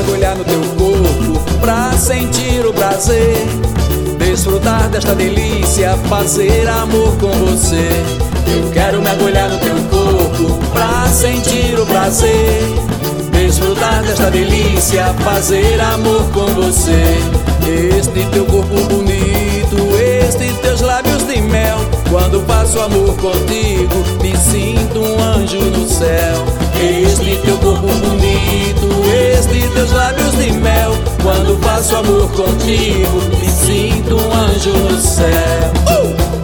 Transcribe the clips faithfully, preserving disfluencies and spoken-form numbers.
mergulhar no teu corpo pra sentir o prazer, desfrutar desta delícia, fazer amor com você. Eu quero mergulhar no teu corpo pra sentir o prazer, desfrutar desta delícia, fazer amor com você. Este teu corpo bonito, estes teus lábios de mel, quando faço amor contigo, me sinto um anjo no céu. Este teu corpo bonito, estes teus lábios de mel, quando faço amor contigo, me sinto um anjo no céu. uh!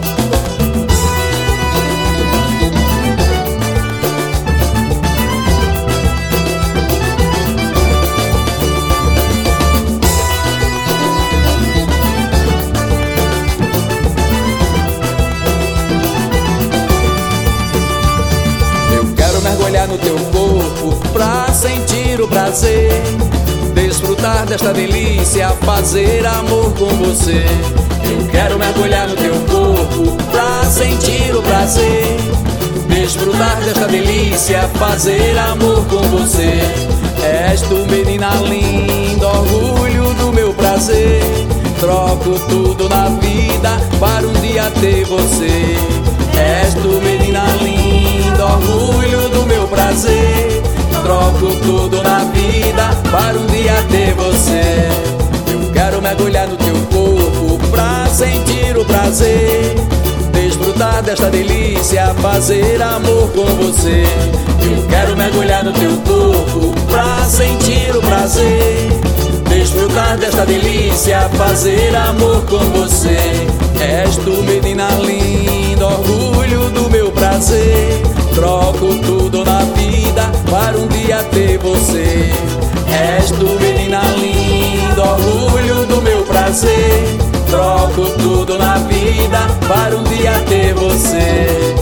Mergulhar no teu corpo pra sentir o prazer, desfrutar desta delícia, fazer amor com você. Eu quero mergulhar no teu corpo pra sentir o prazer, desfrutar desta delícia, fazer amor com você. És tu, menina linda, orgulho do meu prazer, troco tudo na vida para um dia ter você. És tu, menina linda, orgulho do meu prazer, troco tudo na vida para um dia ter você. Eu quero mergulhar no teu corpo pra sentir o prazer, desfrutar desta delícia, fazer amor com você. Eu quero mergulhar no teu corpo pra sentir o prazer, desfrutar desta delícia, fazer amor com você. És tu, menina linda, orgulho do meu prazer, troco tudo na vida para um dia ter você. És tu, menina linda, orgulho do meu prazer, troco tudo na vida para um dia ter você.